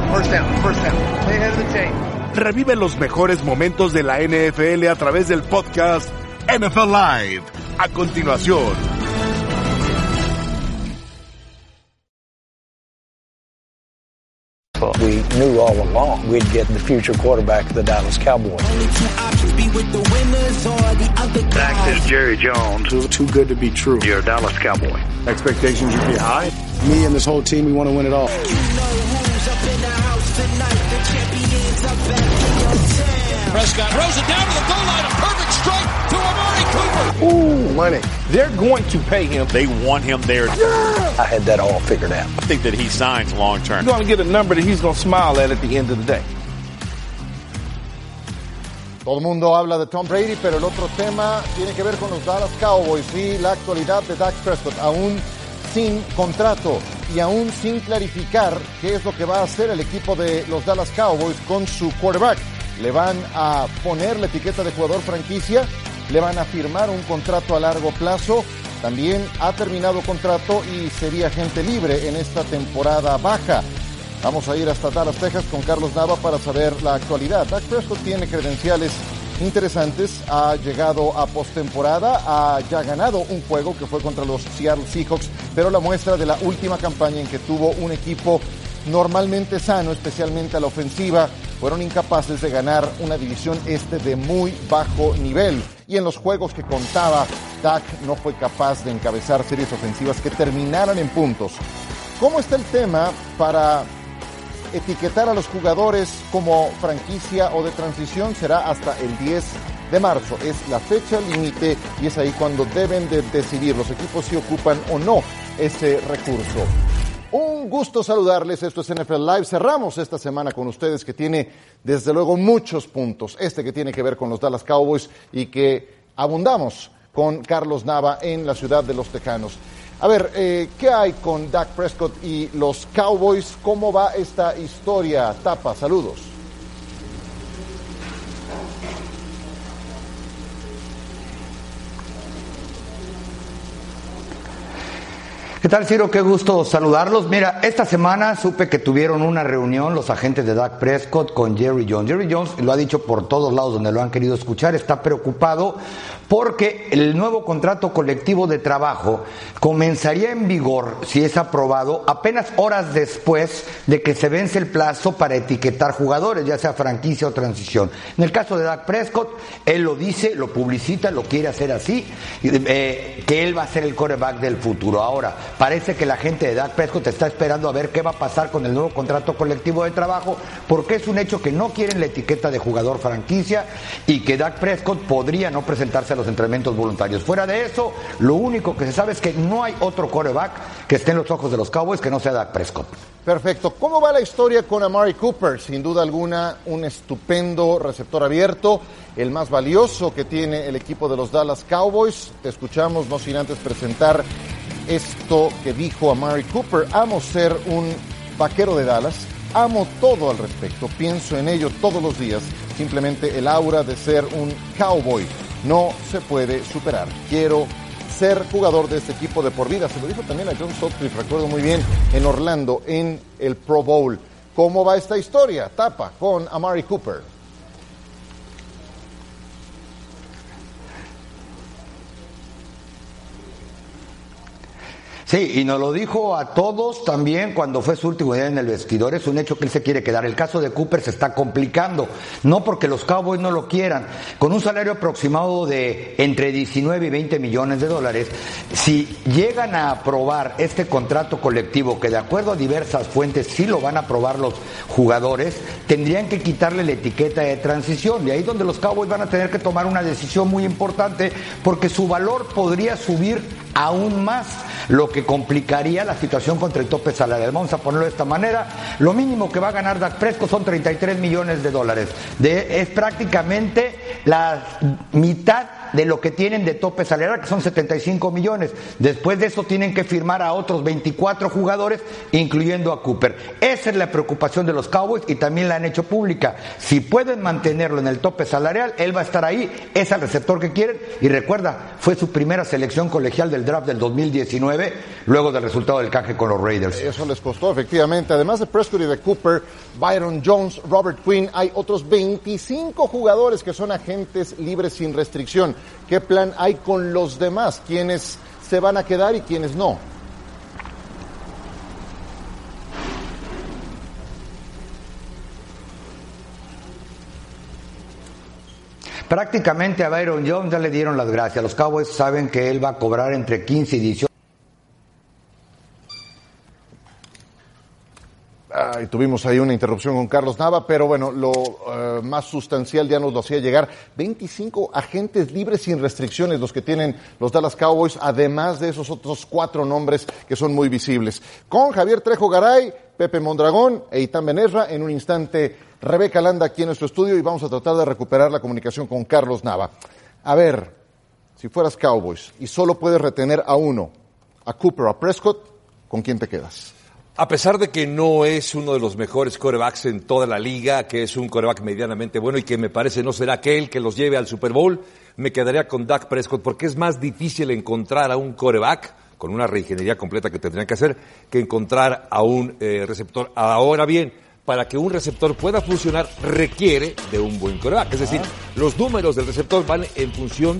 First down. Play ahead of the chain. Revive los mejores momentos de la NFL a través del podcast NFL Live. A continuación. We knew all along we'd get the future quarterback of the Dallas Cowboys. Dak is Jerry Jones. Too good to be true. You're a Dallas Cowboy. Expectations should be high. Me and this whole team, we want to win it all. Prescott throws it down to the goal line. A perfect strike to Amari Cooper. Ooh, money. They're going to pay him. They want him there. I had that all figured out. I think that he signs long term. You're going to get a number that he's going to smile at the end of the day. Todo el mundo habla de Tom Brady, pero el otro tema tiene que ver con los Dallas Cowboys y la actualidad de Dak Prescott, aún sin contrato y aún sin clarificar qué es lo que va a hacer el equipo de los Dallas Cowboys con su quarterback. ¿Le van a poner la etiqueta de jugador franquicia? ¿Le van a firmar un contrato a largo plazo? También ha terminado contrato y sería agente libre en esta temporada baja. Vamos a ir hasta Dallas, Texas con Carlos Nava para saber la actualidad. Dak Prescott tiene credenciales interesantes, ha llegado a postemporada, ha ya ganado un juego que fue contra los Seattle Seahawks, pero la muestra de la última campaña en que tuvo un equipo normalmente sano, especialmente a la ofensiva, fueron incapaces de ganar una división este de muy bajo nivel. Y en los juegos que contaba, Dak no fue capaz de encabezar series ofensivas que terminaran en puntos. ¿Cómo está el tema para etiquetar a los jugadores como franquicia o de transición? Será hasta el 10 de marzo. Es la fecha límite y es ahí cuando deben de decidir los equipos si ocupan o no ese recurso. Un gusto saludarles, esto es NFL Live. Cerramos esta semana con ustedes que tiene desde luego muchos puntos. Este que tiene que ver con los Dallas Cowboys y que abundamos con Carlos Nava en la ciudad de los Tejanos. A ver, ¿qué hay con Dak Prescott y los Cowboys? ¿Cómo va esta historia? Tapa, saludos. ¿Qué tal, Ciro? Qué gusto saludarlos. Mira, esta semana supe que tuvieron una reunión los agentes de Dak Prescott con Jerry Jones. Jerry Jones lo ha dicho por todos lados donde lo han querido escuchar, está preocupado porque el nuevo contrato colectivo de trabajo comenzaría en vigor, si es aprobado, apenas horas después de que se vence el plazo para etiquetar jugadores, ya sea franquicia o transición. En el caso de Dak Prescott, él lo dice, lo publicita, lo quiere hacer así, que él va a ser el quarterback del futuro. Ahora, parece que la gente de Dak Prescott está esperando a ver qué va a pasar con el nuevo contrato colectivo de trabajo, porque es un hecho que no quieren la etiqueta de jugador franquicia y que Dak Prescott podría no presentarse a los entrenamientos voluntarios. Fuera de eso, lo único que se sabe es que no hay otro quarterback que esté en los ojos de los Cowboys que no sea Dak Prescott. Perfecto. ¿Cómo va la historia con Amari Cooper? Sin duda alguna, un estupendo receptor abierto, el más valioso que tiene el equipo de los Dallas Cowboys. Te escuchamos, no sin antes presentar esto que dijo Amari Cooper: amo ser un vaquero de Dallas, amo todo al respecto, pienso en ello todos los días, simplemente el aura de ser un cowboy no se puede superar, quiero ser jugador de este equipo de por vida. Se lo dijo también a John Sutcliffe, recuerdo muy bien, en Orlando, en el Pro Bowl. ¿Cómo va esta historia? Tapa con Amari Cooper. Sí, y nos lo dijo a todos también cuando fue su último día en el vestidor. Es un hecho que él se quiere quedar. El caso de Cooper se está complicando, no porque los Cowboys no lo quieran. Con un salario aproximado de entre 19 y 20 millones de dólares, si llegan a aprobar este contrato colectivo, que de acuerdo a diversas fuentes sí lo van a aprobar los jugadores, tendrían que quitarle la etiqueta de transición. Y ahí es donde los Cowboys van a tener que tomar una decisión muy importante, porque su valor podría subir aún más, lo que complicaría la situación contra el tope salarial. Vamos a ponerlo de esta manera: lo mínimo que va a ganar Dak Prescott son $33 millones. Es prácticamente la mitad de lo que tienen de tope salarial, que son 75 millones. Después de eso tienen que firmar a otros 24 jugadores, incluyendo a Cooper. Esa es la preocupación de los Cowboys y también la han hecho pública. Si pueden mantenerlo en el tope salarial, él va a estar ahí, es el receptor que quieren. Y recuerda, fue su primera selección colegial del draft del 2019, luego del resultado del canje con los Raiders. Eso les costó, efectivamente. Además de Prescott y de Cooper, Byron Jones, Robert Quinn, hay otros 25 jugadores que son agentes libres sin restricción. ¿Qué plan hay con los demás? ¿Quiénes se van a quedar y quiénes no? Prácticamente a Byron Jones ya le dieron las gracias. Los Cowboys saben que él va a cobrar entre 15 y 18. Y tuvimos ahí una interrupción con Carlos Nava, pero bueno, lo más sustancial ya nos lo hacía llegar. 25 agentes libres sin restricciones los que tienen los Dallas Cowboys, además de esos otros 4 nombres que son muy visibles. Con Javier Trejo Garay, Pepe Mondragón e Itán Benesra, en un instante Rebeca Landa aquí en nuestro estudio y vamos a tratar de recuperar la comunicación con Carlos Nava. A ver, si fueras Cowboys y solo puedes retener a uno, a Cooper o a Prescott, ¿con quién te quedas? A pesar de que no es uno de los mejores quarterbacks en toda la liga, que es un quarterback medianamente bueno y que me parece no será aquel que los lleve al Super Bowl, me quedaría con Dak Prescott porque es más difícil encontrar a un quarterback con una reingeniería completa que tendrían que hacer que encontrar a un receptor. Ahora bien, para que un receptor pueda funcionar requiere de un buen quarterback. Es decir, los números del receptor van en función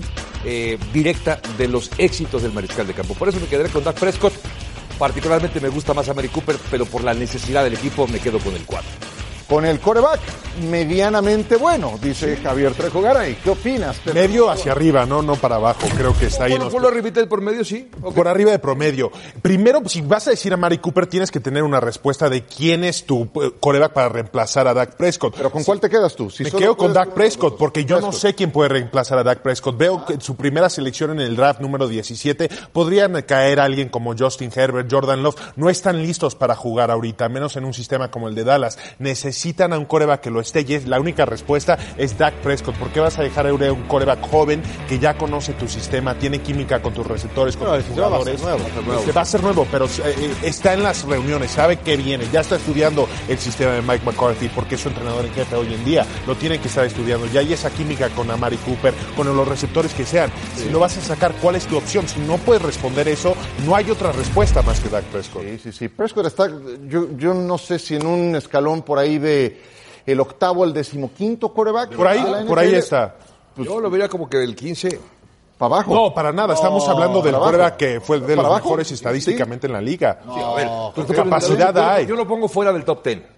directa de los éxitos del mariscal de campo. Por eso me quedaré con Dak Prescott. Particularmente me gusta más a Mari Cooper, pero por la necesidad del equipo me quedo con el 4. Con el quarterback medianamente bueno, dice Javier Trejo Garay. ¿Qué opinas? Medio hacia arriba, no para abajo. Creo que está ahí. ¿Por lo arribita del promedio, sí? Okay. Por arriba de promedio. Primero, si vas a decir a Mari Cooper, tienes que tener una respuesta de quién es tu quarterback para reemplazar a Dak Prescott. ¿Pero con cuál te quedas tú? Me quedo con Dak Prescott, porque yo no sé quién puede reemplazar a Dak Prescott. Veo que en su primera selección en el draft número 17 podrían caer alguien como Justin Herbert, Jordan Love. No están listos para jugar ahorita, menos en un sistema como el de Dallas. Necesitan a un quarterback que lo esté, y la única respuesta es Dak Prescott. ¿Por qué vas a dejar a un quarterback joven que ya conoce tu sistema, tiene química con tus receptores, con tus jugadores? Va a ser nuevo, pero está en las reuniones, sabe qué viene, ya está estudiando el sistema de Mike McCarthy, porque es su entrenador en jefe hoy en día, lo tiene que estar estudiando, ya hay esa química con Amari Cooper, con los receptores que sean. Sí. Si lo vas a sacar, ¿cuál es tu opción? Si no puedes responder eso, no hay otra respuesta más que Dak Prescott. Sí. Prescott está, yo no sé si en un escalón por ahí de el octavo al 15º quarterback. Por ahí está. Pues, yo lo vería como que el 15... ¿Para abajo? No, para nada. Estamos hablando del quarterback que fue de los mejores estadísticamente en la liga. Sí, a ver, ¿qué capacidad hay? Yo lo pongo fuera del top 10.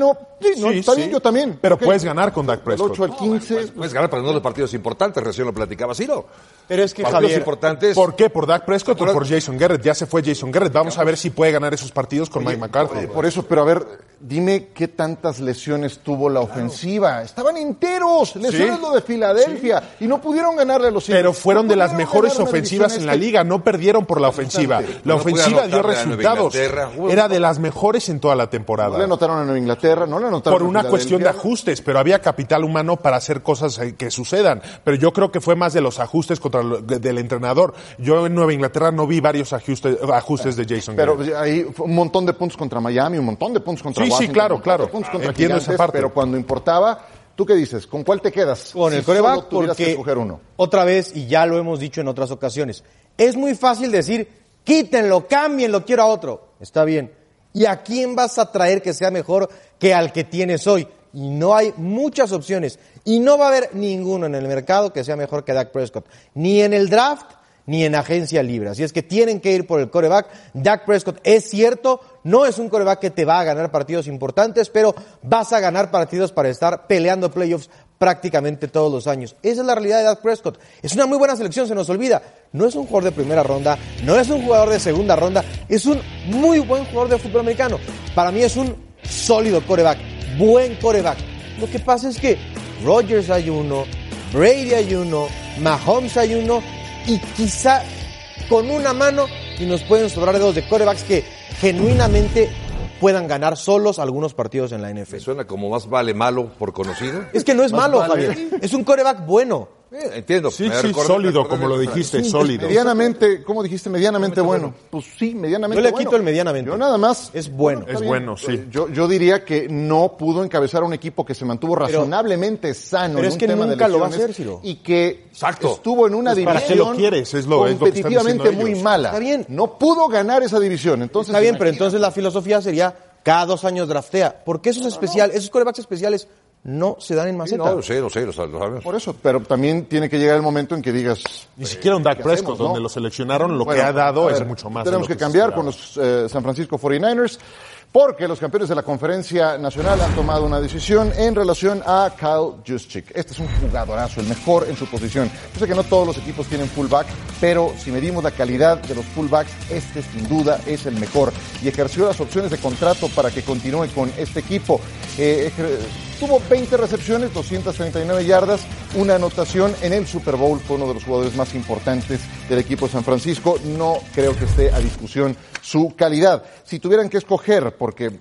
Está bien, yo también. Pero puedes ganar con Dak Prescott. El 8 al 15. Puedes ganar para no los partidos importantes, recién lo platicaba Ciro. Pero es que partidos Javier, importantes. ¿Por qué? ¿Por Dak Prescott o por Jason Garrett? Ya se fue Jason Garrett. Vamos a ver si puede ganar esos partidos con Mike McCarthy. Por eso, pero a ver, dime qué tantas lesiones tuvo la ofensiva. Estaban enteros. Lesiones lo de Filadelfia. Y no pudieron ganarle a los Eagles. Pero fueron de las mejores ofensivas en la liga. No perdieron por la ofensiva. La ofensiva dio resultados. Era de las mejores en toda la temporada. No le anotaron a Nueva Inglaterra, no le anotaron por una cuestión de ajustes, pero había capital humano para hacer cosas que sucedan. Pero yo creo que fue más de los ajustes del entrenador. Yo en Nueva Inglaterra no vi varios ajustes de Jason Garrett. Pero ahí fue un montón de puntos contra Miami, un montón de puntos contra Washington. Sí, claro. Entiendo Gigantes, esa parte. Pero cuando importaba, ¿tú qué dices? ¿Con cuál te quedas? Con el quarterback, porque otra vez, y ya lo hemos dicho en otras ocasiones, es muy fácil decir, quítenlo, cámbienlo, quiero a otro. Está bien. ¿Y a quién vas a traer que sea mejor que al que tienes hoy? Y no hay muchas opciones. Y no va a haber ninguno en el mercado que sea mejor que Dak Prescott. Ni en el draft, ni en agencia libre. Así es que tienen que ir por el quarterback. Dak Prescott, es cierto, no es un quarterback que te va a ganar partidos importantes, pero vas a ganar partidos para estar peleando playoffs prácticamente todos los años. Esa es la realidad de Dak Prescott. Es una muy buena selección, se nos olvida. No es un jugador de primera ronda, no es un jugador de segunda ronda, es un muy buen jugador de fútbol americano. Para mí es un sólido quarterback, buen quarterback. Lo que pasa es que Rodgers hay uno, Brady hay uno, Mahomes hay uno, y quizá con una mano y nos pueden sobrar dedos de quarterbacks que genuinamente puedan ganar solos algunos partidos en la NFL. Me suena como más vale malo por conocido. Es que no es malo, Javier. Es un quarterback bueno. Entiendo. Sí, sólido, como lo dijiste, sólido. Medianamente, ¿cómo dijiste? Medianamente bueno. Pues sí, medianamente bueno. bueno. Yo le quito el medianamente. Yo nada más. Es bueno. Es bueno, sí. Yo diría que no pudo encabezar a un equipo que se mantuvo razonablemente sano pero en es un que tema nunca de lo va a lesiones hacer, Ciro. y que Exacto. estuvo en una división ¿Para qué lo quieres? Es lo que están competitivamente diciendo muy ellos. mala. Está bien. No pudo ganar esa división. Entonces, Está bien, pero entonces la filosofía sería cada 2 años draftea. Porque esos quarterbacks especiales no se dan en maceta. No, lo sé, lo sabemos. por eso, pero también tiene que llegar el momento en que digas... Ni siquiera un Dak ¿qué Prescott, hacemos, no? donde lo seleccionaron, lo Bueno, que ha dado a ver, es mucho más. Tenemos de que lo cambiar se con esperaba. los San Francisco 49ers, porque los campeones de la Conferencia Nacional han tomado una decisión en relación a Kyle Juszczyk. Este es un jugadorazo, el mejor en su posición. Yo sé que no todos los equipos tienen fullback, pero si medimos la calidad de los fullbacks, este sin duda es el mejor. Y ejerció las opciones de contrato para que continúe con este equipo. Tuvo 20 recepciones, 239 yardas, una anotación en el Super Bowl. Fue uno de los jugadores más importantes del equipo de San Francisco. No creo que esté a discusión su calidad. Si tuvieran que escoger, porque,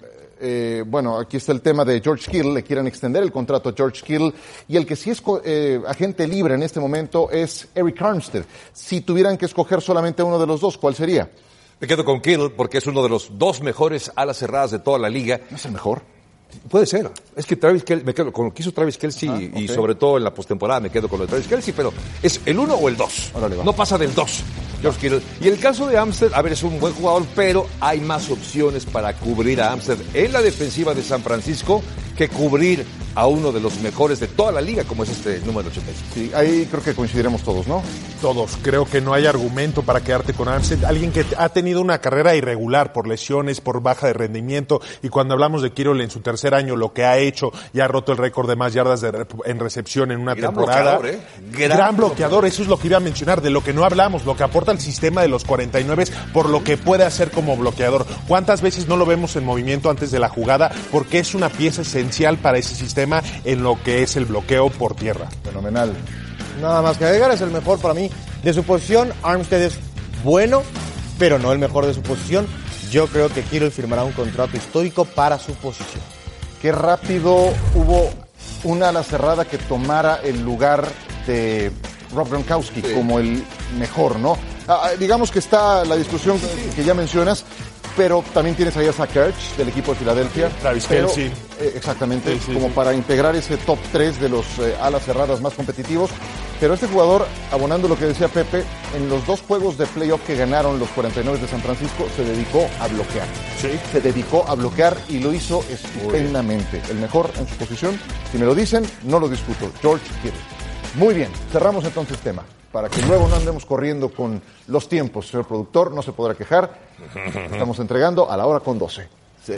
aquí está el tema de George Kittle, le quieren extender el contrato a George Kittle, y el que sí es agente libre en este momento es Eric Armstead. Si tuvieran que escoger solamente uno de los dos, ¿cuál sería? Me quedo con Kittle porque es uno de los 2 mejores alas cerradas de toda la liga. ¿No es el mejor? Puede ser. Es que me quedo con lo que hizo Travis Kelce y sobre todo en la postemporada me quedo con lo de Travis Kelce, pero ¿es el 1 o el 2? No pasa del 2. George Kittle. Y el caso de Armstead, a ver, es un buen jugador, pero hay más opciones para cubrir a Armstead en la defensiva de San Francisco que cubrir a uno de los mejores de toda la liga, como es este número 86. Sí, ahí creo que coincidiremos todos, ¿no? Todos. Creo que no hay argumento para quedarte con Armstead. Alguien que ha tenido una carrera irregular por lesiones, por baja de rendimiento. Y cuando hablamos de Kittle en su tercer año, lo que ha hecho, ya ha roto el récord de más yardas en recepción en una temporada. Bloqueador, Gran bloqueador. Eso es lo que iba a mencionar. De lo que no hablamos, lo que aporta el sistema de los 49 por lo que puede hacer como bloqueador. ¿Cuántas veces no lo vemos en movimiento antes de la jugada? Porque es una pieza esencial para ese sistema en lo que es el bloqueo por tierra. Fenomenal. Nada más que agregar, es el mejor para mí de su posición. Armstead es bueno, pero no el mejor de su posición. Yo creo que Kittle firmará un contrato histórico para su posición. Qué rápido hubo una ala cerrada que tomara el lugar de Rob Gronkowski como el mejor, ¿no? Digamos que está la discusión que ya mencionas, pero también tienes ahí a Zach Ertz del equipo de Filadelfia. Travis Kelce. Exactamente, como para integrar ese top 3 de los alas cerradas más competitivos. Pero este jugador, abonando lo que decía Pepe, en los 2 juegos de playoff que ganaron los 49 de San Francisco, se dedicó a bloquear. Sí. Se dedicó a bloquear y lo hizo estupendamente. El mejor en su posición. Si me lo dicen, no lo discuto. George Kittle. Muy bien, cerramos entonces tema. Para que luego no andemos corriendo con los tiempos, señor productor, no se podrá quejar. Estamos entregando a la hora con 12. Sí.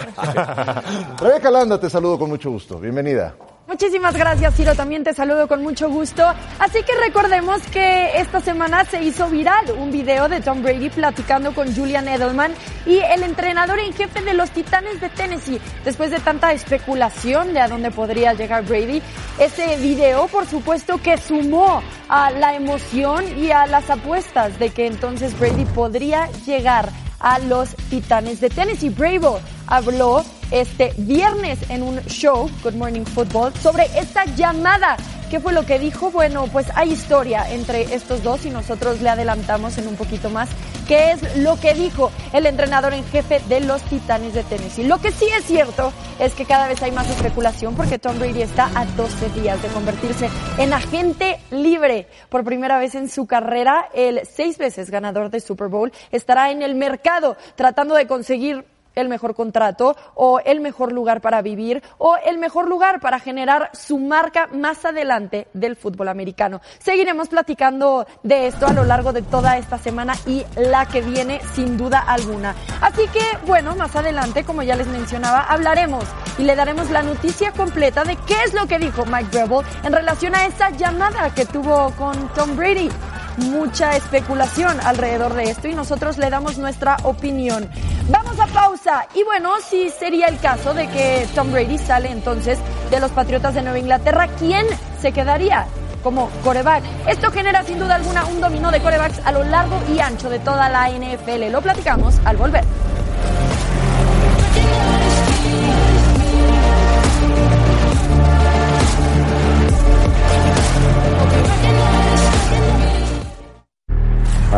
Rebeca Landa, te saludo con mucho gusto. Bienvenida. Muchísimas gracias, Ciro. También te saludo con mucho gusto. Así que recordemos que esta semana se hizo viral un video de Tom Brady platicando con Julian Edelman y el entrenador en jefe de los Titanes de Tennessee. Después de tanta especulación de a dónde podría llegar Brady, ese video, por supuesto, que sumó a la emoción y a las apuestas de que entonces Brady podría llegar a los Titanes de Tennessee. Bravo habló este viernes en un show, Good Morning Football, sobre esta llamada. ¿Qué fue lo que dijo? Bueno, pues hay historia entre estos dos y nosotros le adelantamos en un poquito más qué es lo que dijo el entrenador en jefe de los Titanes de Tennessee. Lo que sí es cierto es que cada vez hay más especulación porque Tom Brady está a 12 días de convertirse en agente libre. Por primera vez en su carrera, el 6 veces ganador de Super Bowl estará en el mercado tratando de conseguir el mejor contrato o el mejor lugar para vivir o el mejor lugar para generar su marca más adelante del fútbol americano. Seguiremos platicando de esto a lo largo de toda esta semana y la que viene sin duda alguna. Así que, bueno, más adelante, como ya les mencionaba, hablaremos y le daremos la noticia completa de qué es lo que dijo Mike Vrabel en relación a esa llamada que tuvo con Tom Brady. Mucha especulación alrededor de esto y nosotros le damos nuestra opinión. Vamos a pausa y bueno, si sería el caso de que Tom Brady sale entonces de los Patriotas de Nueva Inglaterra, ¿quién se quedaría como quarterback? Esto genera sin duda alguna un dominó de quarterbacks a lo largo y ancho de toda la NFL. Lo platicamos al volver.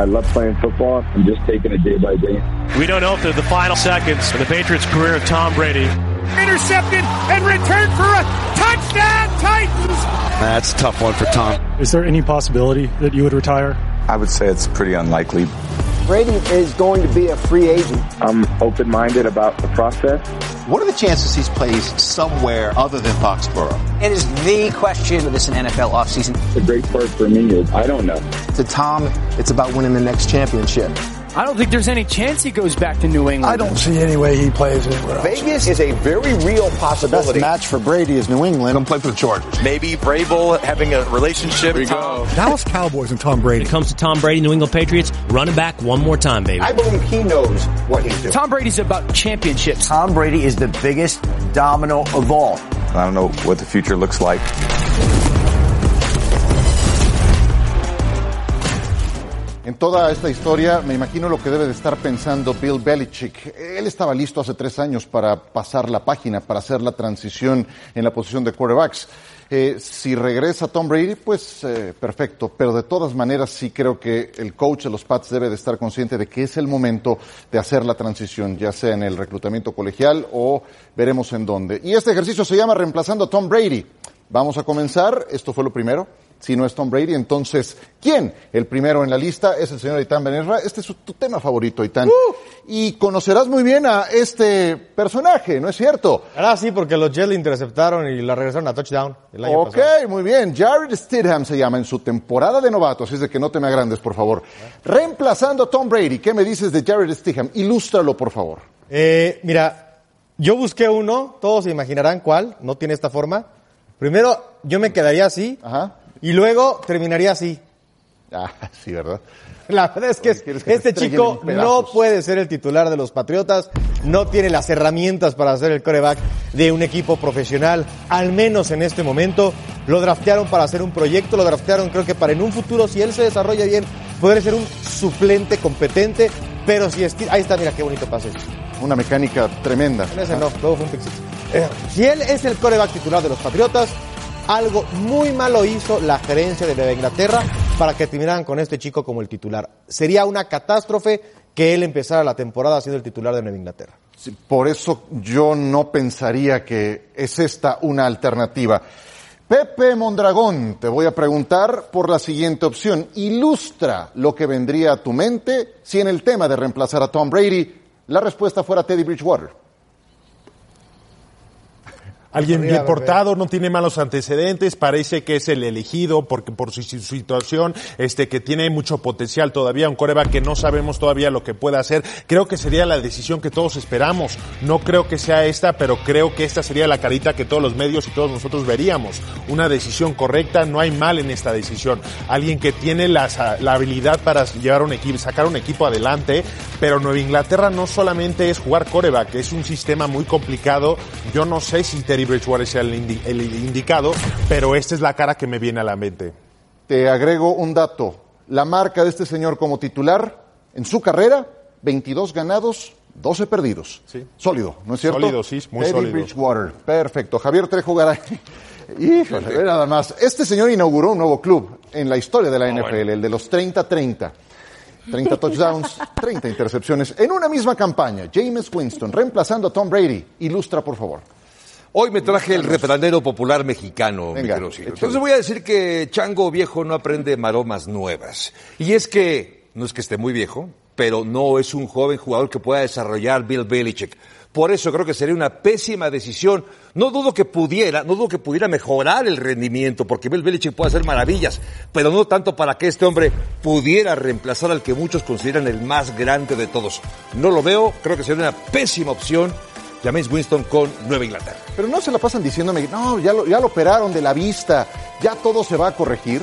love playing football. I'm just taking it day by day. We don't know if they're the final seconds of the Patriots' career of Tom Brady. Intercepted and returned for a touchdown, Titans! That's a tough one for Tom. Is there any possibility that you would retire? I would say it's pretty unlikely. Brady is going to be a free agent. I'm open-minded about the process. What are the chances he plays somewhere other than Foxborough? It is the question of this NFL offseason. The great part for me is I don't know. To Tom, it's about winning the next championship. I don't think there's any chance he goes back to New England. I don't see any way he plays anywhere else. Vegas is a very real possibility. The best match for Brady is New England. Come play for the Chargers. Maybe Vrabel having a relationship. There you go. Dallas Cowboys and Tom Brady. When it comes to Tom Brady, New England Patriots, run it back one more time, baby. I believe he knows what he's doing. Tom Brady's about championships. Tom Brady is the biggest domino of all. I don't know what the future looks like. En toda esta historia, me imagino lo que debe de estar pensando Bill Belichick. Él estaba listo hace 3 años para pasar la página, para hacer la transición en la posición de quarterbacks. Si regresa Tom Brady, pues perfecto. Pero de todas maneras, sí creo que el coach de los Pats debe de estar consciente de que es el momento de hacer la transición, ya sea en el reclutamiento colegial o veremos en dónde. Y este ejercicio se llama Reemplazando a Tom Brady. Vamos a comenzar. Esto fue lo primero. Si no es Tom Brady, entonces, ¿quién? El primero en la lista es el señor Eitan Benesra. Este es tu tema favorito, Eitan. Y conocerás muy bien a este personaje, ¿no es cierto? Ahora sí, porque los Jets le interceptaron y la regresaron a touchdown el año pasado. Ok, muy bien. Jared Stidham se llama en su temporada de novato, así es de que no te me agrandes, por favor. Reemplazando a Tom Brady, ¿qué me dices de Jared Stidham? Ilústralo, por favor. Mira, yo busqué uno, todos se imaginarán cuál, no tiene esta forma. Primero, yo me quedaría así. Ajá. Y luego terminaría así. Ah, sí, ¿verdad? La verdad es que este chico no puede ser el titular de los Patriotas, no tiene las herramientas para ser el quarterback de un equipo profesional, al menos en este momento. Lo draftearon para hacer un proyecto, lo draftearon creo que para en un futuro, si él se desarrolla bien, poder ser un suplente competente, pero si ahí está, mira qué bonito pase. Una mecánica tremenda. Ese no, luego fue un pixel. Si él es el quarterback titular de los Patriotas, algo muy malo hizo la gerencia de Nueva Inglaterra para que terminaran con este chico como el titular. Sería una catástrofe que él empezara la temporada siendo el titular de Nueva Inglaterra. Sí, por eso yo no pensaría que es esta una alternativa. Pepe Mondragón, te voy a preguntar por la siguiente opción. Ilustra lo que vendría a tu mente si en el tema de reemplazar a Tom Brady la respuesta fuera Teddy Bridgewater. Alguien bien portado, no tiene malos antecedentes, parece que es el elegido porque por su situación, que tiene mucho potencial todavía, un quarterback que no sabemos todavía lo que puede hacer. Creo que sería la decisión que todos esperamos. No creo que sea esta, pero creo que esta sería la carita que todos los medios y todos nosotros veríamos. Una decisión correcta, no hay mal en esta decisión. Alguien que tiene la habilidad para llevar un equipo, sacar un equipo adelante, pero Nueva Inglaterra no solamente es jugar quarterback, es un sistema muy complicado. Yo no sé si Teddy Bridgewater sea el indicado, pero esta es la cara que me viene a la mente. Te agrego un dato. La marca de este señor como titular en su carrera, 22 ganados, 12 perdidos. Sí. Sólido, ¿no es cierto? Sólido, sí, muy Teddy sólido. Bridgewater, perfecto. Javier Trejo Garay. Híjole, ve nada más. Este señor inauguró un nuevo club en la historia de la NFL, el de los 30-30. 30 touchdowns, 30 intercepciones en una misma campaña. Jameis Winston reemplazando a Tom Brady. Ilustra, por favor. Hoy me traje el refranero popular mexicano, mi querido Ciro. Entonces voy a decir que chango viejo no aprende maromas nuevas. Y es que, no es que esté muy viejo, pero no es un joven jugador que pueda desarrollar Bill Belichick. Por eso creo que sería una pésima decisión. No dudo que pudiera mejorar el rendimiento, porque Bill Belichick puede hacer maravillas, pero no tanto para que este hombre pudiera reemplazar al que muchos consideran el más grande de todos. No lo veo, creo que sería una pésima opción. Jameis Winston con Nueva Inglaterra. Pero no se la pasan diciéndome, no, ya lo operaron de la vista, ya todo se va a corregir.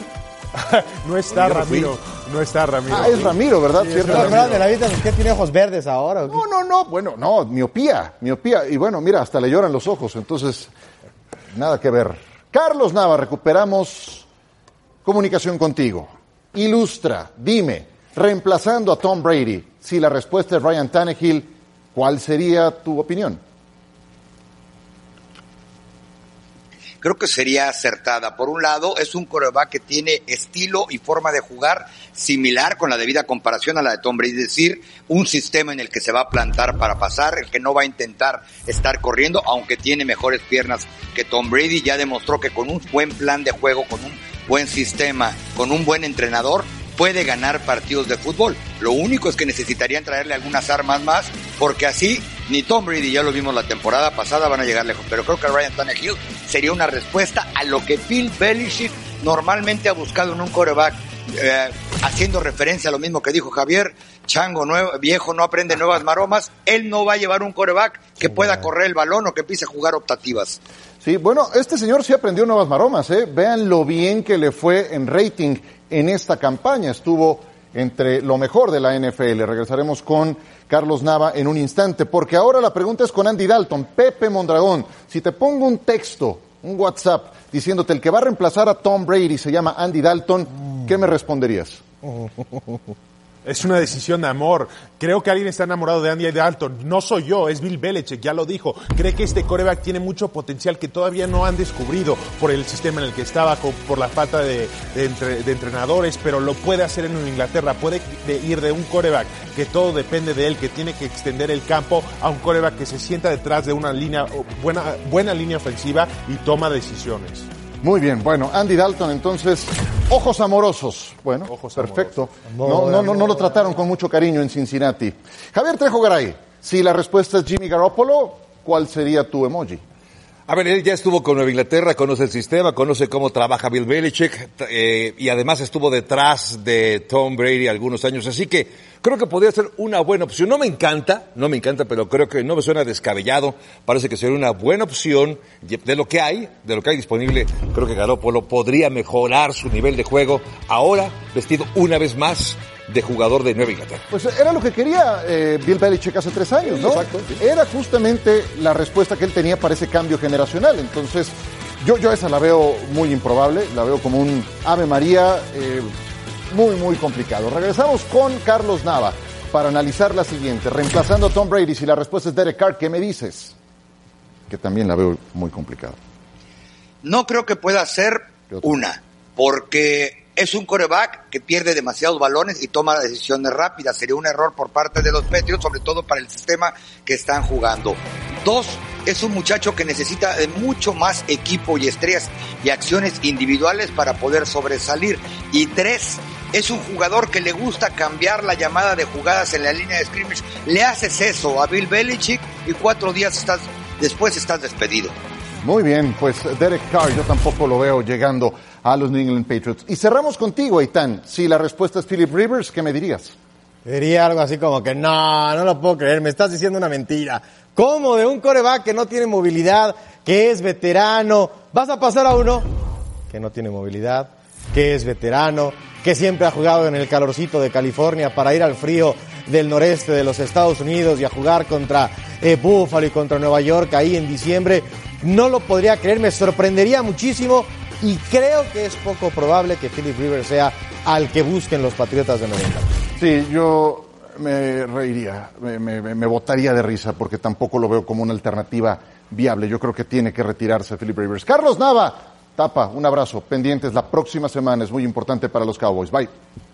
No está Ramiro. Ah, es Ramiro, ¿verdad? Sí, ¿cierto? Ramiro de la vida, ¿qué tiene ojos verdes ahora? No, bueno, no, miopía. Y bueno, mira, hasta le lloran los ojos, entonces, nada que ver. Carlos Nava, recuperamos comunicación contigo. Ilustra, dime, reemplazando a Tom Brady, si la respuesta es Ryan Tannehill, ¿cuál sería tu opinión? creo que sería acertada. Por un lado, es un quarterback que tiene estilo y forma de jugar similar, con la debida comparación a la de Tom Brady, es decir, un sistema en el que se va a plantar para pasar, el que no va a intentar estar corriendo, aunque tiene mejores piernas que Tom Brady. Ya demostró que con un buen plan de juego, con un buen sistema, con un buen entrenador, puede ganar partidos de fútbol. Lo único es que necesitarían traerle algunas armas más, porque así ni Tom Brady, ya lo vimos la temporada pasada, van a llegar lejos. Pero creo que Ryan Tannehill sería una respuesta a lo que Bill Belichick normalmente ha buscado en un quarterback, haciendo referencia a lo mismo que dijo Javier. Chango viejo no aprende nuevas maromas. Él no va a llevar un quarterback que pueda correr el balón o que empiece a jugar optativas. Sí, bueno, este señor sí aprendió nuevas maromas, ¿eh? Vean lo bien que le fue en rating en esta campaña. Estuvo entre lo mejor de la NFL. Regresaremos con Carlos Nava en un instante, porque ahora la pregunta es con Andy Dalton. Pepe Mondragón, si te pongo un texto, un WhatsApp, diciéndote el que va a reemplazar a Tom Brady se llama Andy Dalton, ¿qué me responderías? Es una decisión de amor. Creo que alguien está enamorado de Andy Dalton. No soy yo, es Bill Belichick, ya lo dijo. Cree que este quarterback tiene mucho potencial que todavía no han descubrido por el sistema en el que estaba, por la falta de entrenadores, pero lo puede hacer en Inglaterra. Puede ir de un quarterback que todo depende de él, que tiene que extender el campo, a un quarterback que se sienta detrás de una línea, buena línea ofensiva y toma decisiones. Muy bien, bueno, Andy Dalton, entonces, ojos amorosos. Bueno, ojos perfecto. Amorosos. No lo trataron con mucho cariño en Cincinnati. Javier Trejo Garay, si la respuesta es Jimmy Garoppolo, ¿cuál sería tu emoji? A ver, él ya estuvo con Nueva Inglaterra, conoce el sistema, conoce cómo trabaja Bill Belichick, y además estuvo detrás de Tom Brady algunos años, así que creo que podría ser una buena opción. No me encanta, pero creo que no me suena descabellado. Parece que sería una buena opción de lo que hay disponible. Creo que Garoppolo podría mejorar su nivel de juego ahora, vestido una vez más de jugador de Nueva Inglaterra. Pues era lo que quería Bill Belichick hace 3 años, ¿no? Exacto. Sí. Era justamente la respuesta que él tenía para ese cambio generacional. Entonces, yo esa la veo muy improbable, la veo como un Ave María muy complicado. Regresamos con Carlos Nava para analizar la siguiente. Reemplazando a Tom Brady, si la respuesta es Derek Carr, ¿qué me dices? Que también la veo muy complicada. No creo que pueda ser una, porque es un quarterback que pierde demasiados balones y toma decisiones rápidas. Sería un error por parte de los Patriots, sobre todo para el sistema que están jugando. 2, es un muchacho que necesita de mucho más equipo y estrellas y acciones individuales para poder sobresalir. Y 3, es un jugador que le gusta cambiar la llamada de jugadas en la línea de scrimmage. Le haces eso a Bill Belichick y 4 días después estás despedido. Muy bien, pues Derek Carr yo tampoco lo veo llegando a los New England Patriots. Y cerramos contigo, Aitán. Si la respuesta es Philip Rivers, ¿qué me dirías? Diría algo así como que no lo puedo creer, me estás diciendo una mentira. ¿Cómo de un quarterback que no tiene movilidad, que es veterano, vas a pasar a uno que no tiene movilidad, que es veterano, que siempre ha jugado en el calorcito de California para ir al frío del noreste de los Estados Unidos y a jugar contra Buffalo y contra Nueva York ahí en diciembre? No lo podría creer, me sorprendería muchísimo y creo que es poco probable que Philip Rivers sea al que busquen los Patriotas de Nueva Inglaterra. Sí, yo me reiría, me botaría de risa porque tampoco lo veo como una alternativa viable. Yo creo que tiene que retirarse Philip Rivers. Carlos Nava, Tapa, un abrazo. Pendientes la próxima semana, es muy importante para los Cowboys. Bye.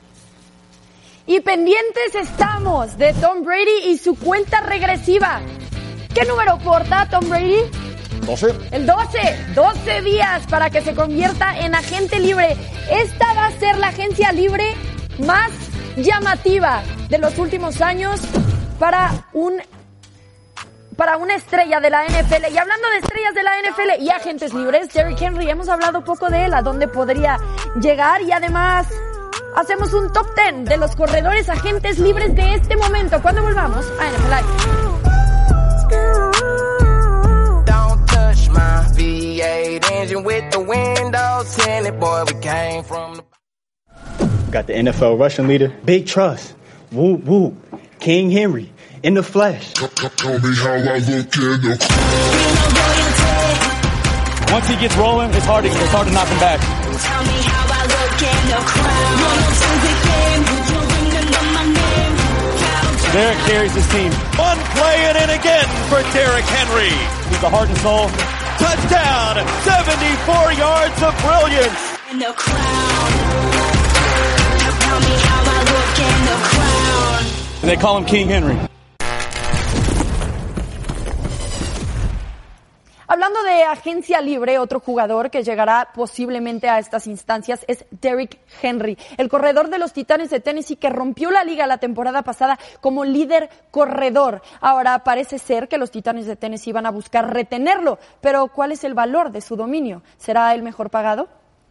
Y pendientes estamos de Tom Brady y su cuenta regresiva. ¿Qué número porta Tom Brady? 12. El 12 días para que se convierta en agente libre. Esta va a ser la agencia libre más llamativa de los últimos años para una estrella de la NFL. Y hablando de estrellas de la NFL y agentes libres, Derrick Henry, hemos hablado poco de él, a dónde podría llegar, y además hacemos un top 10 de los corredores agentes libres de este momento cuando volvamos a NFL Live. Got the NFL rushing leader, big trust. Whoop, whoop. King Henry in the flesh. Once he gets rolling, it's hard to knock him back. Derrick carries his team. One play and in again for Derrick Henry. He's the heart and soul. touchdown, 74 yards of brilliance. In the crowd, tell me how I look in the crowd. They call him King Henry. Hablando de agencia libre, otro jugador que llegará posiblemente a estas instancias es Derrick Henry, el corredor de los Titanes de Tennessee que rompió la liga la temporada pasada como líder corredor. Ahora parece ser que los Titanes de Tennessee van a buscar retenerlo, pero ¿cuál es el valor de su dominio? ¿Será el mejor pagado?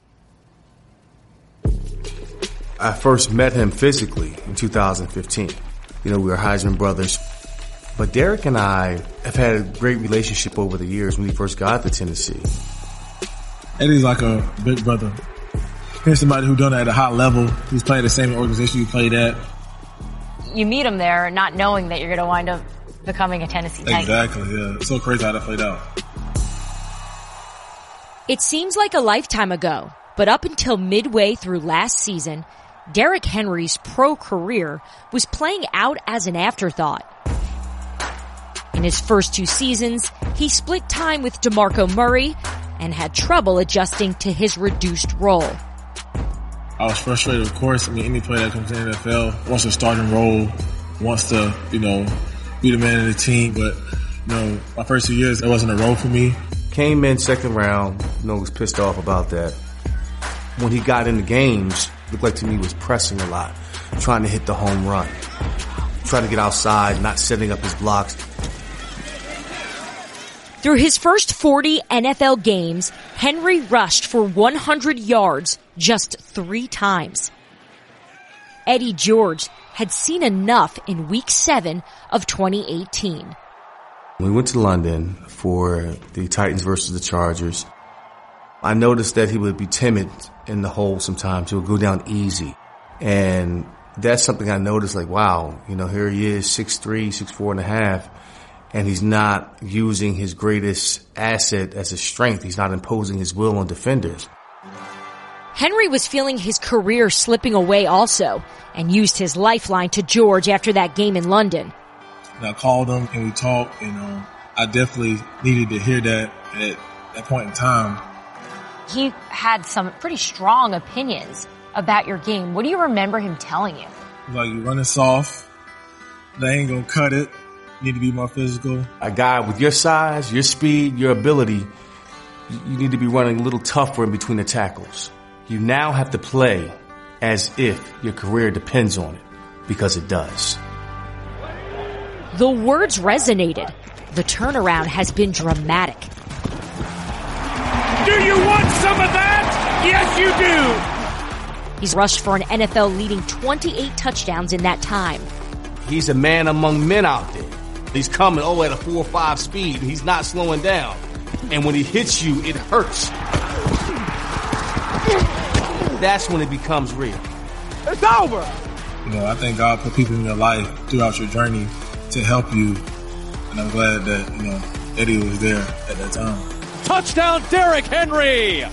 I first met him physically in 2015. We were Heisman brothers. But Derrick and I have had a great relationship over the years when we first got to Tennessee. Eddie's like a big brother. Here's somebody who's done it at a high level, who's played the same organization you played at. You meet him there not knowing that you're going to wind up becoming a Tennessee Titan. Exactly, yeah. It's so crazy how that played out. It seems like a lifetime ago, but up until midway through last season, Derrick Henry's pro career was playing out as an afterthought. In his first 2 seasons, he split time with DeMarco Murray and had trouble adjusting to his reduced role. I was frustrated, of course. Any player that comes in the NFL wants a starting role, wants to, be the man of the team. But, my first 2 years, it wasn't a role for me. Came in second round, was pissed off about that. When he got into games, it looked like to me he was pressing a lot, trying to hit the home run, trying to get outside, not setting up his blocks. Through his first 40 NFL games, Henry rushed for 100 yards just 3 times. Eddie George had seen enough in Week 7 of 2018. We went to London for the Titans versus the Chargers. I noticed that he would be timid in the hole sometimes. He would go down easy. And that's something I noticed, wow, here he is, 6'3", 6'4.5", and he's not using his greatest asset as a strength. He's not imposing his will on defenders. Henry was feeling his career slipping away also, and used his lifeline to George after that game in London. And I called him and we talked, and I definitely needed to hear that at that point in time. He had some pretty strong opinions about your game. What do you remember him telling you? You're running soft. They ain't gonna cut it. You need to be more physical. A guy with your size, your speed, your ability, you need to be running a little tougher in between the tackles. You now have to play as if your career depends on it, because it does. The words resonated. The turnaround has been dramatic. Do you want some of that? Yes, you do. He's rushed for an NFL-leading 28 touchdowns in that time. He's a man among men out there. He's coming, at a 4 or 5 speed. He's not slowing down. And when he hits you, it hurts. That's when it becomes real. It's over. I thank God put people in your life throughout your journey to help you. And I'm glad that, Eddie was there at that time. Touchdown, Derrick Henry.